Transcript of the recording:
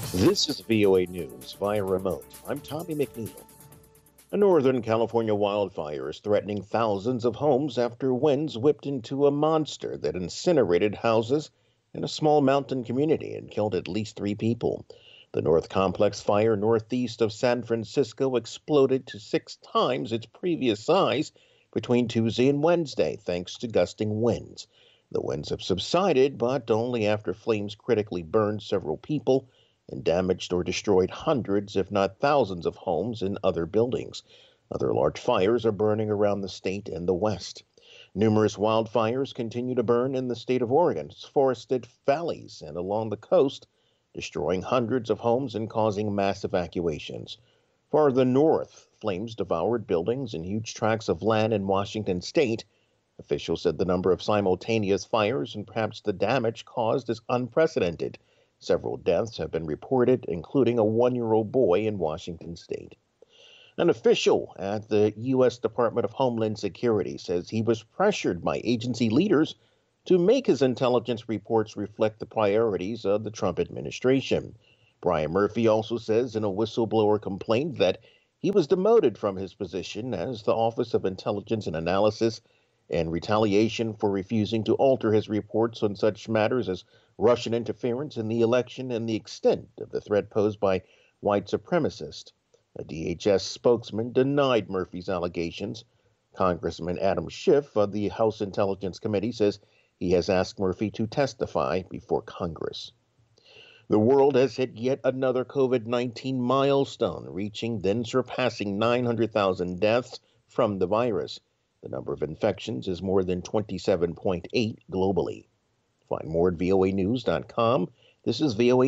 This is VOA News via remote. I'm Tommy McNeil. A Northern California wildfire is threatening thousands of homes after winds whipped into a monster that incinerated houses in a small mountain community and killed at least 3 people. The North Complex fire northeast of San Francisco exploded to 6 times its previous size between Tuesday and Wednesday, thanks to gusting winds. The winds have subsided, but only after flames critically burned several people and damaged or destroyed hundreds, if not thousands, of homes and other buildings. Other large fires are burning around the state and the West. Numerous wildfires continue to burn in the state of Oregon's forested valleys and along the coast, destroying hundreds of homes and causing mass evacuations. Farther north, flames devoured buildings and huge tracts of land in Washington state. Officials said the number of simultaneous fires and perhaps the damage caused is unprecedented. Several deaths have been reported, including a 1-year-old boy in Washington state. An official at the U.S. Department of Homeland Security says he was pressured by agency leaders to make his intelligence reports reflect the priorities of the Trump administration. Brian Murphy also says in a whistleblower complaint that he was demoted from his position as the Office of Intelligence and Analysis in retaliation for refusing to alter his reports on such matters as Russian interference in the election and the extent of the threat posed by white supremacists. A DHS spokesman denied Murphy's allegations. Congressman Adam Schiff of the House Intelligence Committee says he has asked Murphy to testify before Congress. The world has hit yet another COVID-19 milestone, reaching then surpassing 900,000 deaths from the virus. The number of infections is more than 27.8 globally. Find more at voanews.com. This is VOA